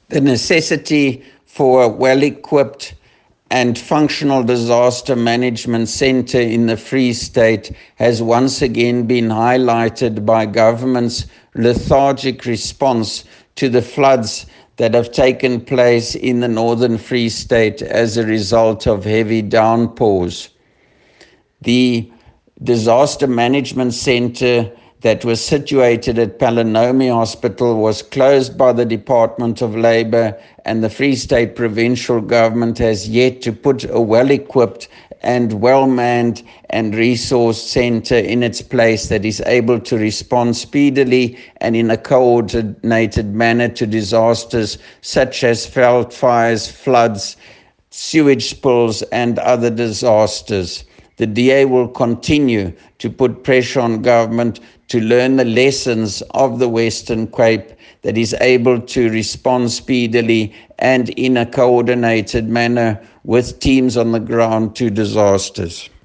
The necessity for a well-equipped and functional disaster management center in the Free State has once again been highlighted by government's lethargic response to the floods that have taken place in the northern Free State as a result of heavy downpours. The disaster management center that was situated at Palinomi Hospital was closed by the Department of Labour, and the Free State provincial government has yet to put a well-equipped and well-manned and resourced centre in its place that is able to respond speedily and in a coordinated manner to disasters such as veld fires, floods, sewage spills and other disasters. The DA will continue to put pressure on government to learn the lessons of the Western Cape that is able to respond speedily and in a coordinated manner with teams on the ground to disasters.